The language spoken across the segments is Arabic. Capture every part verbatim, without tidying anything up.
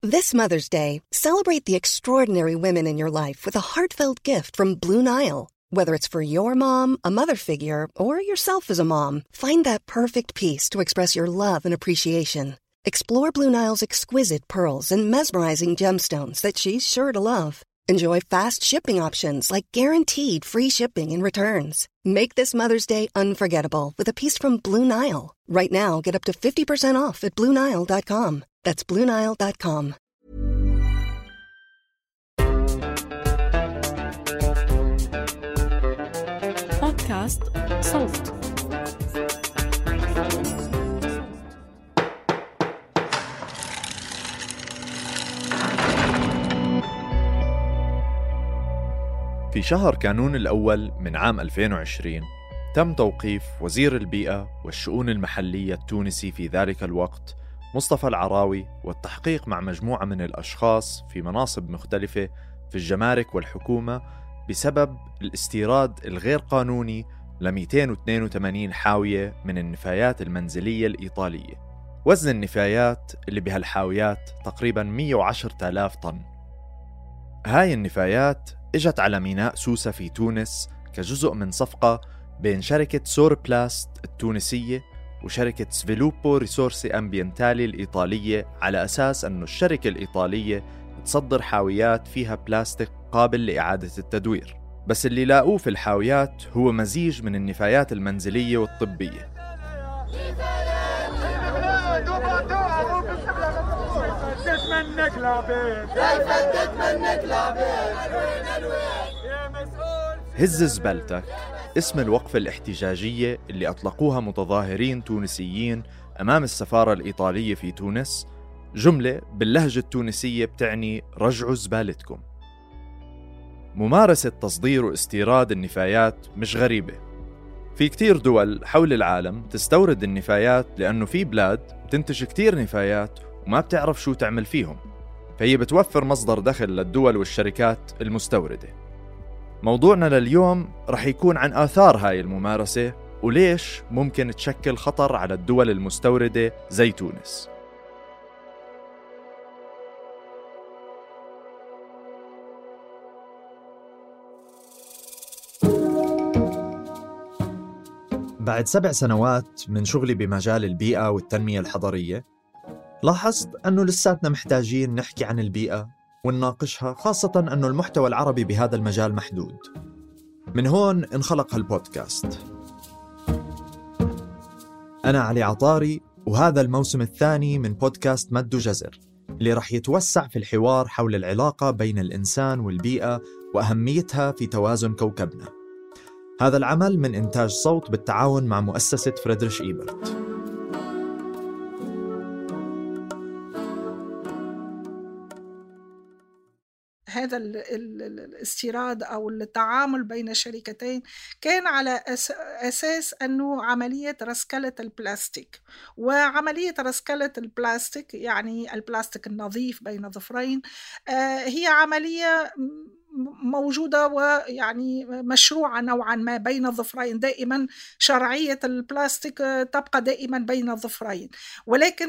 This Mother's Day, celebrate the extraordinary women in your life with a heartfelt gift from Blue Nile. Whether it's for your mom, a mother figure, or yourself as a mom, find that perfect piece to express your love and appreciation. Explore Blue Nile's exquisite pearls and mesmerizing gemstones that she's sure to love. Enjoy fast shipping options like guaranteed free shipping and returns. Make this Mother's Day unforgettable with a piece from Blue Nile. Right now, get up to fifty percent off at blue nile dot com. That's blue nile dot com. بودكاست صوت. في شهر كانون الأول من عام ألفين وعشرين تم توقيف وزير البيئة والشؤون المحلية التونسي في ذلك الوقت مصطفى العراوي والتحقيق مع مجموعة من الأشخاص في مناصب مختلفة في الجمارك والحكومة بسبب الاستيراد الغير قانوني ل مئتين واثنين وثمانين حاوية من النفايات المنزلية الإيطالية. وزن النفايات اللي بهالحاويات تقريباً مئة وعشرة آلاف طن. هاي النفايات اجت على ميناء سوسة في تونس كجزء من صفقة بين شركة سوربلاست التونسية وشركة سفيلوبو ريسورسي أمبينتالي الإيطالية، على أساس أن الشركة الإيطالية تصدر حاويات فيها بلاستيك قابل لإعادة التدوير، بس اللي لاقوه في الحاويات هو مزيج من النفايات المنزلية والطبية. هز زبالتك اسم الوقفة الاحتجاجية اللي أطلقوها متظاهرين تونسيين أمام السفارة الإيطالية في تونس، جملة باللهجة التونسية بتعني رجعوا زبالتكم. ممارسة تصدير واستيراد النفايات مش غريبة، في كتير دول حول العالم تستورد النفايات لأنه في بلاد بتنتج كتير نفايات وما بتعرف شو تعمل فيهم، فهي بتوفر مصدر دخل للدول والشركات المستوردة. موضوعنا لليوم رح يكون عن آثار هاي الممارسة وليش ممكن تشكل خطر على الدول المستوردة زي تونس. بعد سبع سنوات من شغلي بمجال البيئة والتنمية الحضرية، لاحظت أنه لساتنا محتاجين نحكي عن البيئة ونناقشها، خاصة أنه المحتوى العربي بهذا المجال محدود. من هون انخلق هالبودكاست. أنا علي عطاري، وهذا الموسم الثاني من بودكاست مد وجزر اللي رح يتوسع في الحوار حول العلاقة بين الإنسان والبيئة وأهميتها في توازن كوكبنا. هذا العمل من إنتاج صوت بالتعاون مع مؤسسة فريدريش إيبرت. هذا الاستيراد أو التعامل بين شركتين كان على أساس أنه عملية رسكلة البلاستيك، وعملية رسكلة البلاستيك يعني البلاستيك النظيف بين ظفرين هي عملية موجودة ويعني مشروعة نوعا ما بين الظفرين. دائما شرعية البلاستيك تبقى دائما بين الظفرين، ولكن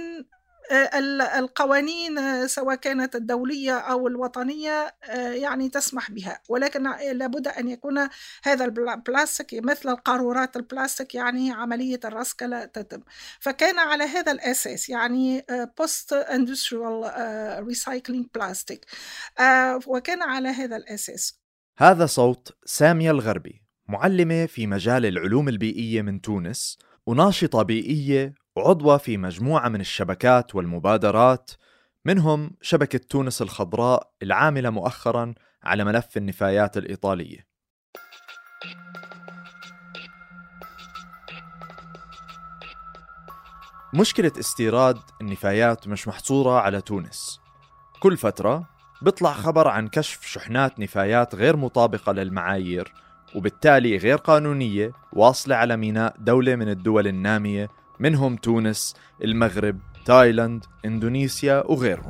القوانين سواء كانت الدولية أو الوطنية يعني تسمح بها، ولكن لابد أن يكون هذا البلاستيك مثل القارورات البلاستيك يعني عملية الرسكلة تتم. فكان على هذا الأساس يعني post industrial recycling plastic، وكان على هذا الأساس. هذا صوت سامية الغربي، معلمة في مجال العلوم البيئية من تونس وناشطة بيئية وعضوة في مجموعة من الشبكات والمبادرات، منهم شبكة تونس الخضراء العاملة مؤخراً على ملف النفايات الإيطالية. مشكلة استيراد النفايات مش محصورة على تونس. كل فترة بيطلع خبر عن كشف شحنات نفايات غير مطابقة للمعايير وبالتالي غير قانونية واصلة على ميناء دولة من الدول النامية، منهم تونس، المغرب، تايلاند، إندونيسيا وغيرهم.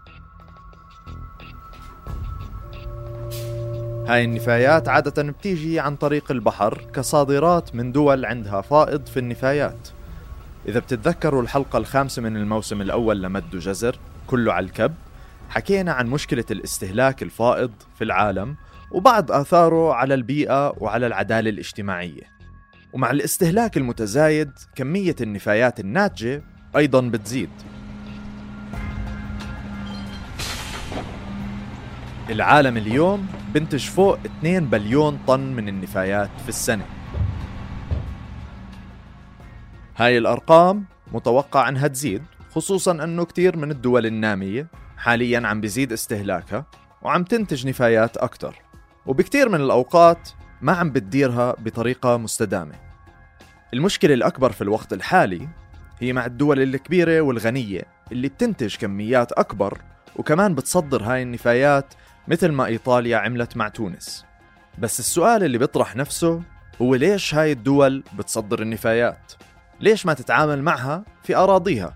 هاي النفايات عادة بتيجي عن طريق البحر كصادرات من دول عندها فائض في النفايات. إذا بتتذكروا الحلقة الخامسة من الموسم الأول لمد وجزر كله على الكب، حكينا عن مشكلة الاستهلاك الفائض في العالم وبعض آثاره على البيئة وعلى العدالة الاجتماعية. ومع الاستهلاك المتزايد كمية النفايات الناتجة أيضاً بتزيد. العالم اليوم بنتج فوق اثنين بليون طن من النفايات في السنة. هاي الأرقام متوقع أنها تزيد، خصوصاً أنه كتير من الدول النامية حالياً عم بيزيد استهلاكها وعم تنتج نفايات أكتر، وبكتير من الأوقات ما عم بتديرها بطريقة مستدامة. المشكلة الأكبر في الوقت الحالي هي مع الدول الكبيرة والغنية اللي بتنتج كميات أكبر وكمان بتصدر هاي النفايات، مثل ما إيطاليا عملت مع تونس. بس السؤال اللي بيطرح نفسه هو ليش هاي الدول بتصدر النفايات؟ ليش ما تتعامل معها في أراضيها؟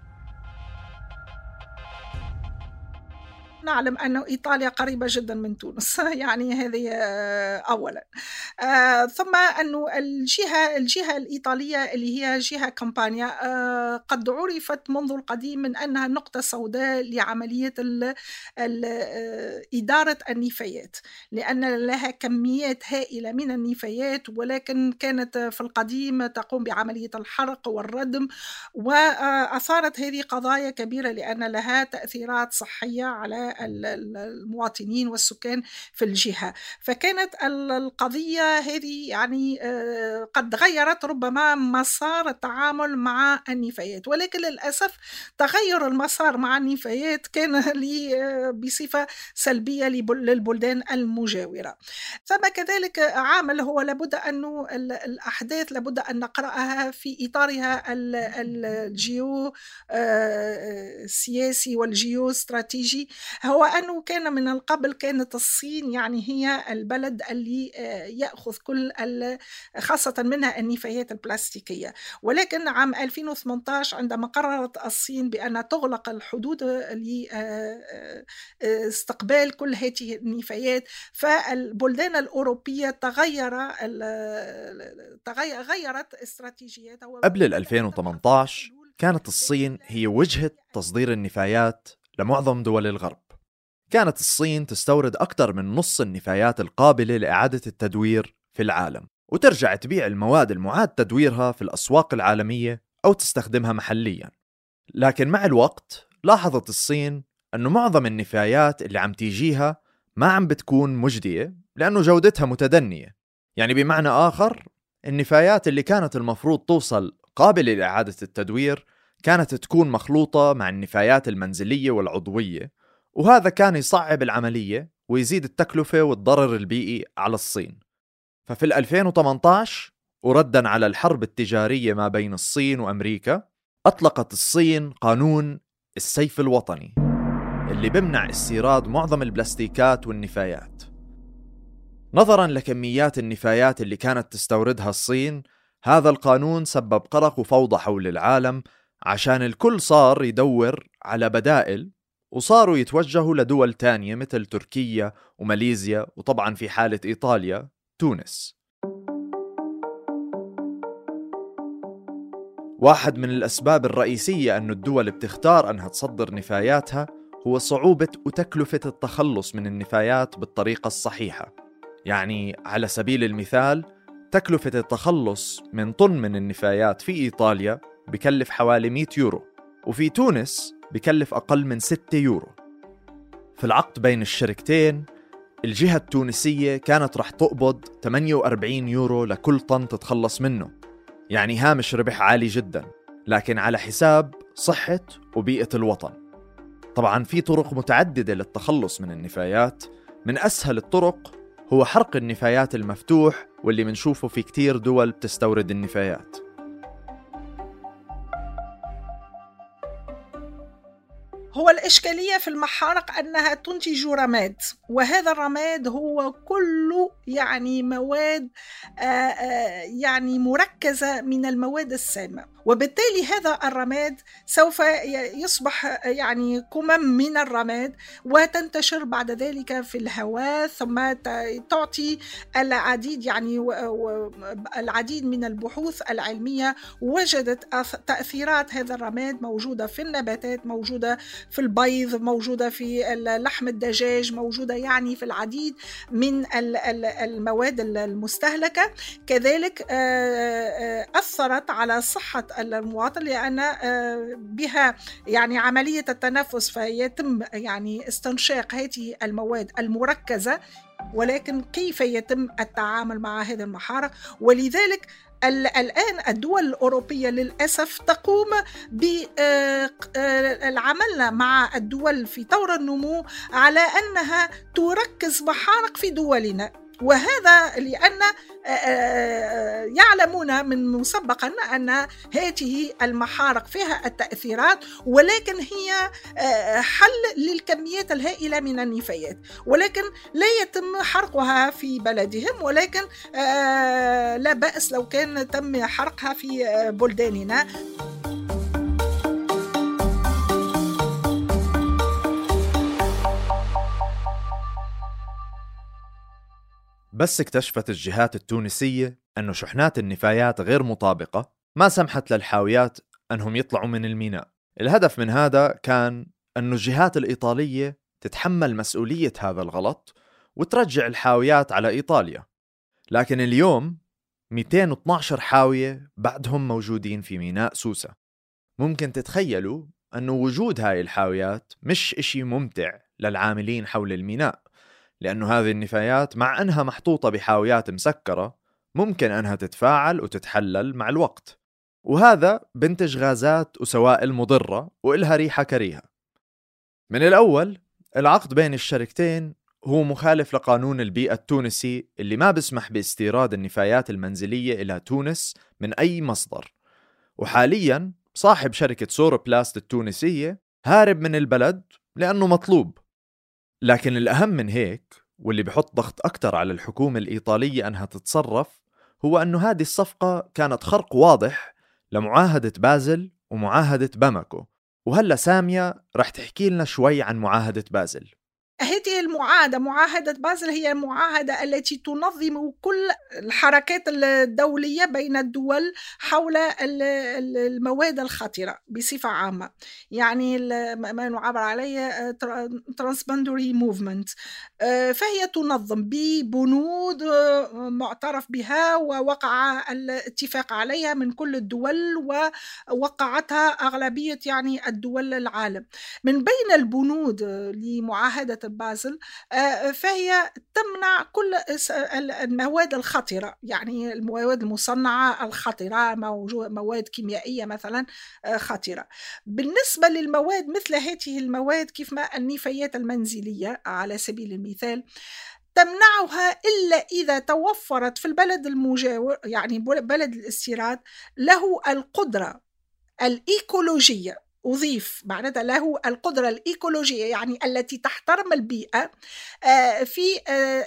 نعلم أن إيطاليا قريبة جدا من تونس يعني هذه أولا. آه ثم أن الجهة الجهة الإيطالية اللي هي جهة كامبانيا آه قد عرفت منذ القديم من أنها نقطة سوداء لعملية ال ال إدارة النفايات، لأن لها كميات هائلة من النفايات، ولكن كانت في القديم تقوم بعملية الحرق والردم، وأثارت هذه قضايا كبيرة لأن لها تأثيرات صحية على المواطنين والسكان في الجهة. فكانت القضية هذه يعني قد غيرت ربما مسار التعامل مع النفايات، ولكن للأسف تغير المسار مع النفايات كان بصفة سلبية للبلدان المجاورة. ثم كذلك عامل هو لابد أنه الأحداث لابد أن نقرأها في إطارها الجيو سياسي والجيو استراتيجي، هو أنه كان من القبل كانت الصين يعني هي البلد اللي يأخذ كل خاصة منها النفايات البلاستيكية، ولكن عام ألفين وثمانية عشر عندما قررت الصين بأن تغلق الحدود لاستقبال كل هذه النفايات، فالبلدان الأوروبية تغير غيرت استراتيجياتها. قبل ألفين وثمانية عشر كانت الصين هي وجهة تصدير النفايات لمعظم دول الغرب. كانت الصين تستورد أكثر من نص النفايات القابلة لإعادة التدوير في العالم، وترجع تبيع المواد المعاد تدويرها في الأسواق العالمية أو تستخدمها محلياً. لكن مع الوقت لاحظت الصين أنه معظم النفايات اللي عم تيجيها ما عم بتكون مجدية لأنه جودتها متدنية. يعني بمعنى آخر، النفايات اللي كانت المفروض توصل قابلة لإعادة التدوير كانت تكون مخلوطة مع النفايات المنزلية والعضوية، وهذا كان يصعب العملية ويزيد التكلفة والضرر البيئي على الصين. ففي ألفين وثمانية عشر ورداً على الحرب التجارية ما بين الصين وأمريكا، أطلقت الصين قانون السيف الوطني اللي بمنع استيراد معظم البلاستيكات والنفايات. نظراً لكميات النفايات اللي كانت تستوردها الصين، هذا القانون سبب قلق وفوضى حول العالم، عشان الكل صار يدور على بدائل، وصاروا يتوجهوا لدول تانية مثل تركيا وماليزيا، وطبعاً في حالة إيطاليا تونس. واحد من الأسباب الرئيسية أن الدول بتختار أنها تصدر نفاياتها هو صعوبة وتكلفة التخلص من النفايات بالطريقة الصحيحة. يعني على سبيل المثال، تكلفة التخلص من طن من النفايات في إيطاليا بكلف حوالي مئة يورو، وفي تونس بكلف أقل من ستة يورو. في العقد بين الشركتين، الجهة التونسية كانت رح تقبض ثمانية وأربعين يورو لكل طن تتخلص منه، يعني هامش ربح عالي جدا، لكن على حساب صحة وبيئة الوطن. طبعا في طرق متعددة للتخلص من النفايات، من أسهل الطرق هو حرق النفايات المفتوح، واللي منشوفه في كتير دول بتستورد النفايات. هو الإشكالية في المحارق أنها تنتج رماد، وهذا الرماد هو كله يعني مواد يعني مركزة من المواد السامة، وبالتالي هذا الرماد سوف يصبح يعني كمم من الرماد وتنتشر بعد ذلك في الهواء، ثم تعطي العديد يعني العديد من البحوث العلمية وجدت تأثيرات هذا الرماد موجودة في النباتات، موجودة في البيض، موجودة في لحم الدجاج، موجودة يعني في العديد من المواد المستهلكة. كذلك أثرت على صحة المواطن لأن بها يعني عملية التنفس، فيتم يعني استنشاق هذه المواد المركزة، ولكن كيف يتم التعامل مع هذه المحارق؟ ولذلك الآن الدول الأوروبية للأسف تقوم بالعمل مع الدول في طور النمو على أنها تركز محارق في دولنا، وهذا لأن يعلمون من مسبقا أن هذه المحارق فيها التأثيرات، ولكن هي حل للكميات الهائلة من النفايات، ولكن لا يتم حرقها في بلدهم، ولكن لا بأس لو كان تم حرقها في بلداننا. بس اكتشفت الجهات التونسية أن شحنات النفايات غير مطابقة ما سمحت للحاويات أنهم يطلعوا من الميناء. الهدف من هذا كان أن الجهات الإيطالية تتحمل مسؤولية هذا الغلط وترجع الحاويات على إيطاليا. لكن اليوم مئتين واثني عشر حاوية بعدهم موجودين في ميناء سوسة. ممكن تتخيلوا أن وجود هاي الحاويات مش إشي ممتع للعاملين حول الميناء، لأنه هذه النفايات مع أنها محطوطة بحاويات مسكرة ممكن أنها تتفاعل وتتحلل مع الوقت، وهذا بنتج غازات وسوائل مضرة وإلها ريحة كريهة. من الأول العقد بين الشركتين هو مخالف لقانون البيئة التونسي اللي ما بسمح باستيراد النفايات المنزلية إلى تونس من أي مصدر، وحالياً صاحب شركة سوروبلاست التونسية هارب من البلد لأنه مطلوب. لكن الأهم من هيك واللي بحط ضغط أكتر على الحكومة الإيطالية أنها تتصرف هو أنه هذه الصفقة كانت خرق واضح لمعاهدة بازل ومعاهدة باماكو. وهلأ سامية رح تحكي لنا شوي عن معاهدة بازل. هذه المعاهدة معاهدة بازل هي المعاهدة التي تنظم كل الحركات الدولية بين الدول حول المواد الخطرة بصفة عامة، يعني ما نعبر عليه transboundary movement. فهي تنظم ببنود معترف بها ووقع الاتفاق عليها من كل الدول، ووقعتها أغلبية يعني الدول العالم. من بين البنود لمعاهدة بازل فهي تمنع كل المواد الخطرة، يعني المواد المصنعة الخطرة، مواد كيميائية مثلا خطرة. بالنسبة للمواد مثل هذه المواد كيف ما النفايات المنزلية على سبيل المثال تمنعها إلا إذا توفرت في البلد المجاور، يعني بلد الاستيراد، له القدرة الإيكولوجية، أضيف معناتها له القدرة الإيكولوجية يعني التي تحترم البيئة في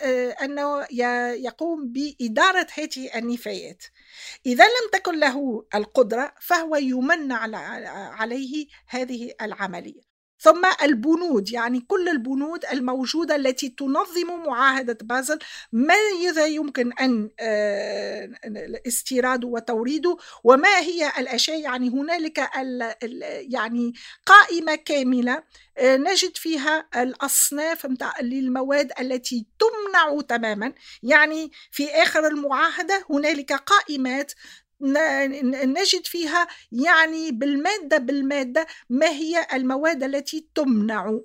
أنه يقوم بإدارة هذه النفايات. إذا لم تكن له القدرة فهو يمنع عليه هذه العملية. ثم البنود، يعني كل البنود الموجودة التي تنظم معاهدة بازل، ماذا يمكن أن الاستيراد وتوريده وما هي الأشياء. يعني هنالك يعني قائمة كاملة نجد فيها الأصناف للمواد التي تمنع تماما. يعني في آخر المعاهدة هنالك قائمات نجد فيها يعني بالمادة بالمادة ما هي المواد التي تمنع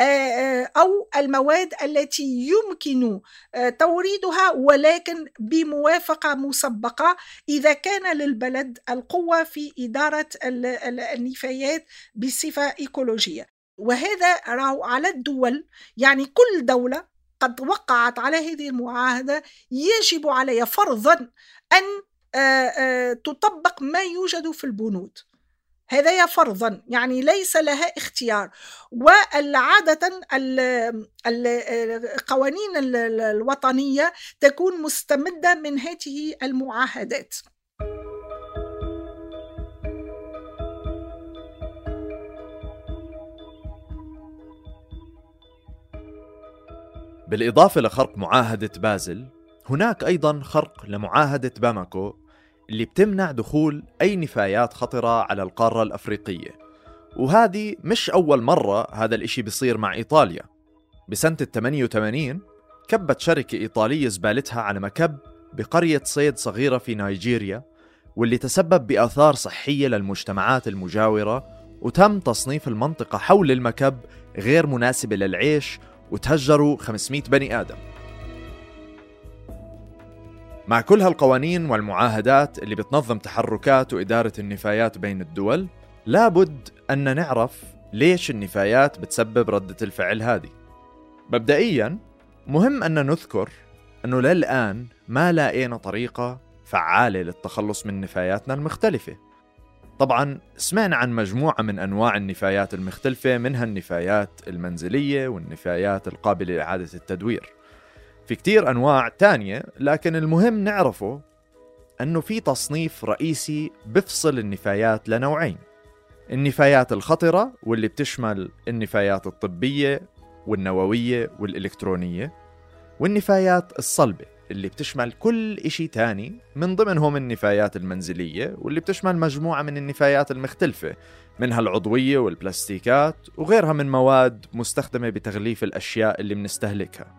أو المواد التي يمكن توريدها ولكن بموافقة مسبقة إذا كان للبلد القوة في إدارة النفايات بصفة إيكولوجية. وهذا راو على الدول، يعني كل دولة قد وقعت على هذه المعاهدة يجب عليها فرضا أن تطبق ما يوجد في البنود. هذا فرضا، يعني ليس لها اختيار. والعادة القوانين الوطنية تكون مستمدة من هذه المعاهدات. بالإضافة لخرق معاهدة بازل، هناك أيضاً خرق لمعاهدة باماكو اللي بتمنع دخول أي نفايات خطرة على القارة الأفريقية، وهذه مش أول مرة هذا الإشي بيصير مع إيطاليا. بسنة الثمانية وثمانين كبت شركة إيطالية زبالتها على مكب بقرية صيد صغيرة في نيجيريا، واللي تسبب بآثار صحية للمجتمعات المجاورة، وتم تصنيف المنطقة حول المكب غير مناسبة للعيش، وتهجروا خمسمائة بني آدم. مع كل هالقوانين والمعاهدات اللي بتنظم تحركات وإدارة النفايات بين الدول، لابد أن نعرف ليش النفايات بتسبب ردة الفعل هذه. مبدئياً مهم أن نذكر أنه للآن ما لاقينا طريقة فعالة للتخلص من نفاياتنا المختلفة. طبعاً سمعنا عن مجموعة من أنواع النفايات المختلفة، منها النفايات المنزلية والنفايات القابلة لإعادة التدوير. في كتير أنواع تانية، لكن المهم نعرفه أنه في تصنيف رئيسي بفصل النفايات لنوعين: النفايات الخطرة واللي بتشمل النفايات الطبية والنووية والإلكترونية، والنفايات الصلبة اللي بتشمل كل إشي تاني، من ضمنهم النفايات المنزلية واللي بتشمل مجموعة من النفايات المختلفة، منها العضوية والبلاستيكات وغيرها من مواد مستخدمة بتغليف الأشياء اللي بنستهلكها.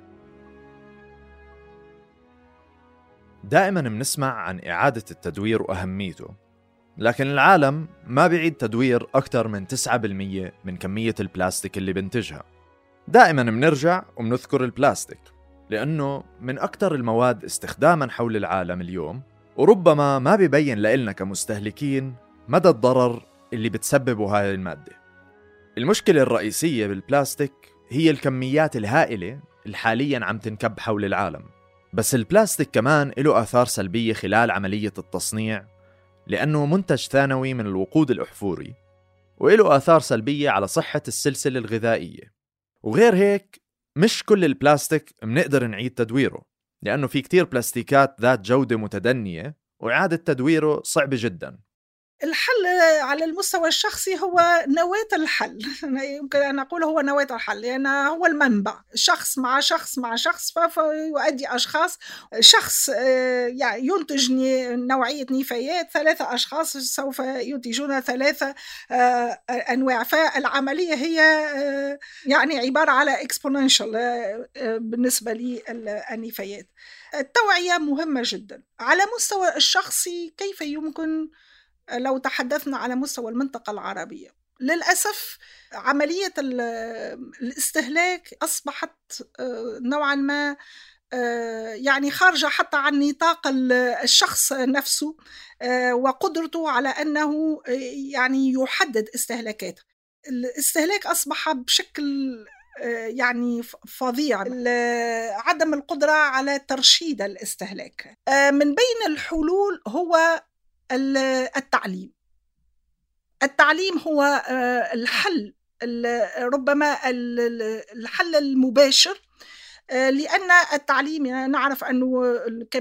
دائما بنسمع عن إعادة التدوير وأهميته، لكن العالم ما بيعيد تدوير أكثر من تسعة بالمية من كمية البلاستيك اللي بنتجها. دائما بنرجع وبنذكر البلاستيك لأنه من أكثر المواد استخداما حول العالم اليوم، وربما ما بيبين لإلنا كمستهلكين مدى الضرر اللي بتسببه هاي المادة. المشكلة الرئيسية بالبلاستيك هي الكميات الهائلة اللي حاليا عم تنكب حول العالم، بس البلاستيك كمان له آثار سلبية خلال عملية التصنيع، لأنه منتج ثانوي من الوقود الأحفوري، وله آثار سلبية على صحة السلسلة الغذائية. وغير هيك مش كل البلاستيك منقدر نعيد تدويره، لأنه في كتير بلاستيكات ذات جودة متدنية وإعادة تدويره صعب جدا. الحل على المستوى الشخصي هو نواة الحل، يمكن أن أقول هو نواة الحل، لأن يعني هو المنبع. شخص مع شخص مع شخص فيؤدي أشخاص، شخص يعني ينتج نوعية نفايات، ثلاثة أشخاص سوف ينتجون ثلاثة أنواع. فالعملية هي يعني عبارة على exponential بالنسبة للنفايات. التوعية مهمة جدا على مستوى الشخصي. كيف يمكن لو تحدثنا على مستوى المنطقة العربية؟ للأسف عملية الاستهلاك أصبحت نوعا ما يعني خارجة حتى عن نطاق الشخص نفسه وقدرته على أنه يعني يحدد استهلاكاته. الاستهلاك أصبح بشكل يعني فظيع، عدم القدرة على ترشيد الاستهلاك. من بين الحلول هو التعليم. التعليم هو الحل، ربما الحل المباشر، لأن التعليم نعرف أنه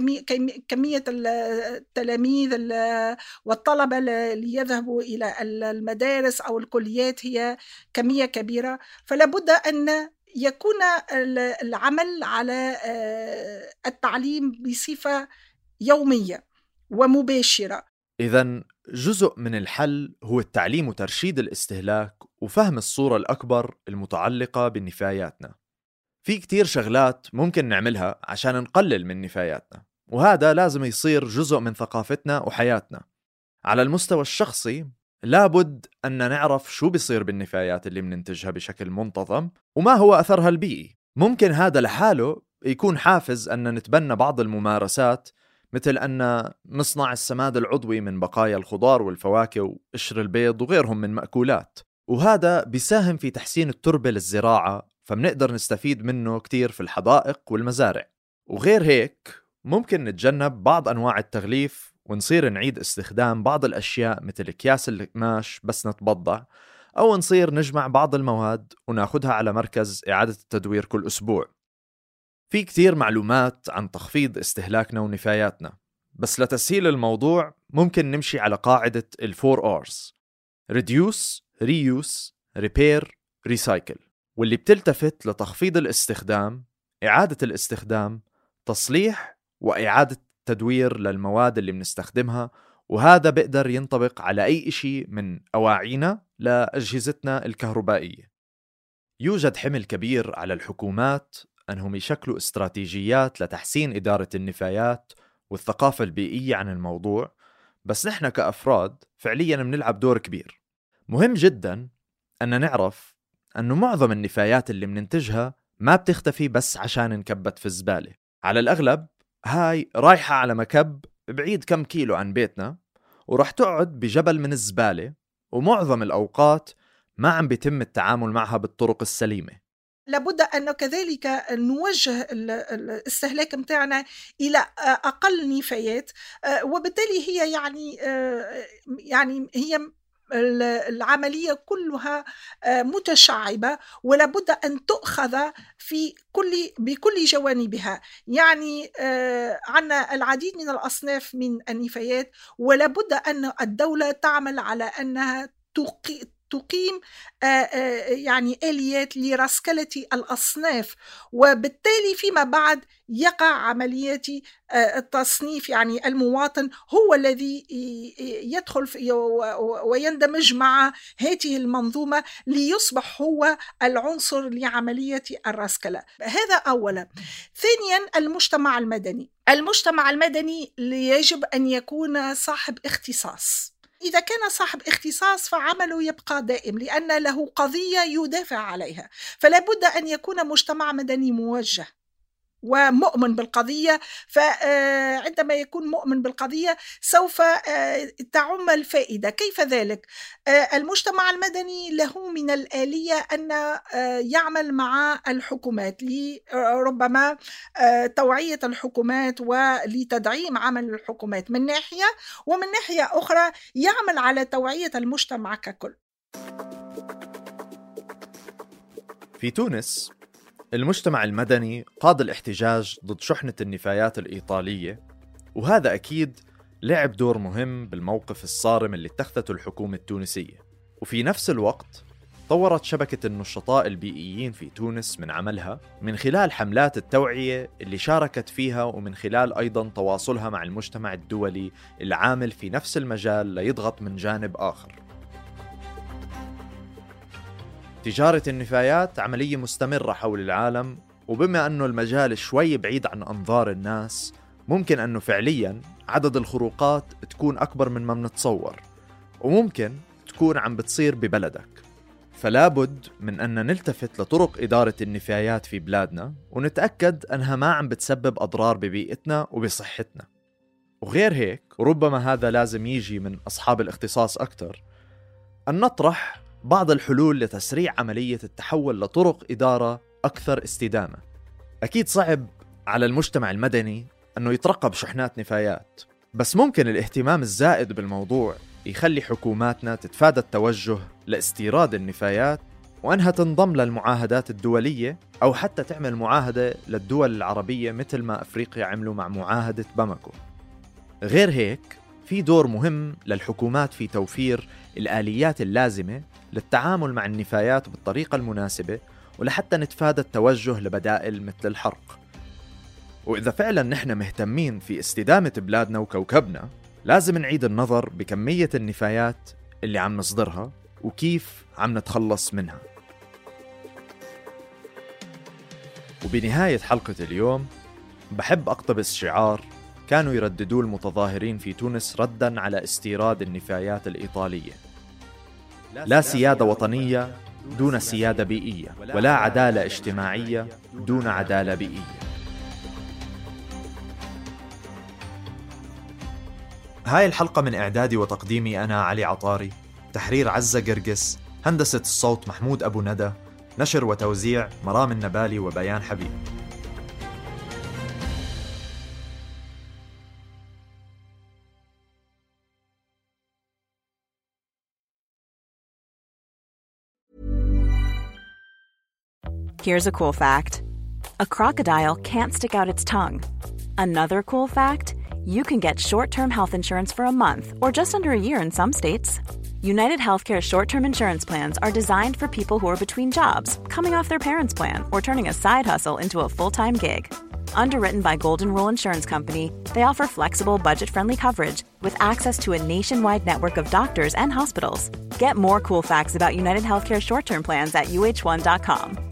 كمية التلاميذ والطلبة اللي يذهبوا إلى المدارس أو الكليات هي كمية كبيرة، فلا بد أن يكون العمل على التعليم بصفة يومية ومباشرة. إذن جزء من الحل هو التعليم وترشيد الاستهلاك وفهم الصورة الأكبر المتعلقة بنفاياتنا. في كتير شغلات ممكن نعملها عشان نقلل من نفاياتنا، وهذا لازم يصير جزء من ثقافتنا وحياتنا. على المستوى الشخصي لابد أن نعرف شو بيصير بالنفايات اللي مننتجها بشكل منتظم وما هو أثرها البيئي. ممكن هذا لحاله يكون حافز أن نتبنى بعض الممارسات، مثل أن نصنع السماد العضوي من بقايا الخضار والفواكه وقشر البيض وغيرهم من مأكولات، وهذا بيساهم في تحسين التربة للزراعة، فمنقدر نستفيد منه كتير في الحدائق والمزارع. وغير هيك ممكن نتجنب بعض أنواع التغليف ونصير نعيد استخدام بعض الأشياء مثل أكياس القماش بس نتبضع، أو نصير نجمع بعض المواد وناخدها على مركز إعادة التدوير كل أسبوع. في كتير معلومات عن تخفيض استهلاكنا ونفاياتنا، بس لتسهيل الموضوع ممكن نمشي على قاعدة الفور R's: Reduce, Reuse, Repair, Recycle، واللي بتلتفت لتخفيض الاستخدام، إعادة الاستخدام، تصليح، وإعادة تدوير للمواد اللي بنستخدمها. وهذا بقدر ينطبق على أي إشي من أواعينا لأجهزتنا الكهربائية. يوجد حمل كبير على الحكومات أنهم يشكلوا استراتيجيات لتحسين إدارة النفايات والثقافة البيئية عن الموضوع، بس نحن كأفراد فعلياً بنلعب دور كبير. مهم جداً أن نعرف أنه معظم النفايات اللي مننتجها ما بتختفي بس عشان انكبت في الزبالة. على الأغلب هاي رايحة على مكب بعيد كم كيلو عن بيتنا ورح تقعد بجبل من الزبالة، ومعظم الأوقات ما عم بيتم التعامل معها بالطرق السليمة. لابد أن كذلك نوجه الاستهلاك متاعنا إلى أقل نفايات، وبالتالي هي يعني يعني هي العملية كلها متشعبة، ولابد أن تؤخذ في كل بكل جوانبها. يعني عنا العديد من الأصناف من النفايات، ولابد أن الدولة تعمل على أنها تقيم يعني آليات لرسكلة الأصناف، وبالتالي فيما بعد يقع عمليات التصنيف. يعني المواطن هو الذي يدخل ويندمج مع هذه المنظومة ليصبح هو العنصر لعملية الرسكلة. هذا أولا. ثانيا، المجتمع المدني. المجتمع المدني يجب أن يكون صاحب اختصاص. إذا كان صاحب اختصاص فعمله يبقى دائم لأن له قضية يدافع عليها، فلا بد أن يكون مجتمع مدني موجه ومؤمن بالقضية. فعندما يكون مؤمن بالقضية سوف تعم الفائدة. كيف ذلك؟ المجتمع المدني له من الآلية أن يعمل مع الحكومات لربما توعية الحكومات ولتدعيم عمل الحكومات من ناحية، ومن ناحية أخرى يعمل على توعية المجتمع ككل. في تونس المجتمع المدني قاد الاحتجاج ضد شحنة النفايات الإيطالية، وهذا أكيد لعب دور مهم بالموقف الصارم اللي اتخذته الحكومة التونسية. وفي نفس الوقت طورت شبكة النشطاء البيئيين في تونس من عملها من خلال حملات التوعية اللي شاركت فيها، ومن خلال أيضاً تواصلها مع المجتمع الدولي العامل في نفس المجال ليضغط من جانب آخر. تجارة النفايات عملية مستمرة حول العالم، وبما أنه المجال شوي بعيد عن أنظار الناس ممكن أنه فعلياً عدد الخروقات تكون أكبر من ما منتصور، وممكن تكون عم بتصير ببلدك. فلا بد من أن نلتفت لطرق إدارة النفايات في بلادنا ونتأكد أنها ما عم بتسبب أضرار ببيئتنا وبصحتنا. وغير هيك، وربما هذا لازم يجي من أصحاب الاختصاص أكتر، أن نطرح بعض الحلول لتسريع عملية التحول لطرق إدارة أكثر استدامة. أكيد صعب على المجتمع المدني أنه يترقب شحنات نفايات، بس ممكن الاهتمام الزائد بالموضوع يخلي حكوماتنا تتفادى التوجه لاستيراد النفايات، وأنها تنضم للمعاهدات الدولية أو حتى تعمل معاهدة للدول العربية مثل ما أفريقيا عملوا مع معاهدة باماكو. غير هيك، في دور مهم للحكومات في توفير الآليات اللازمة للتعامل مع النفايات بالطريقة المناسبة، ولحتى نتفادى التوجه لبدائل مثل الحرق. وإذا فعلا نحن مهتمين في استدامة بلادنا وكوكبنا، لازم نعيد النظر بكمية النفايات اللي عم نصدرها وكيف عم نتخلص منها. وبنهاية حلقة اليوم بحب أقتبس شعار كانوا يرددوه المتظاهرين في تونس رداً على استيراد النفايات الإيطالية: لا سيادة وطنية دون سيادة بيئية، ولا عدالة اجتماعية دون عدالة بيئية. هاي الحلقة من إعدادي وتقديمي أنا علي عطاري، تحرير عزة قرقس، هندسة الصوت محمود أبو ندى، نشر وتوزيع مرام النبالي وبيان حبيب. Here's a cool fact. A crocodile can't stick out its tongue. Another cool fact, you can get short-term health insurance for a month or just under a year in some states. United Healthcare short-term insurance plans are designed for people who are between jobs, coming off their parents' plan, or turning a side hustle into a full-time gig. Underwritten by Golden Rule Insurance Company, they offer flexible, budget-friendly coverage with access to a nationwide network of doctors and hospitals. Get more cool facts about United Healthcare short-term plans at U H one dot com.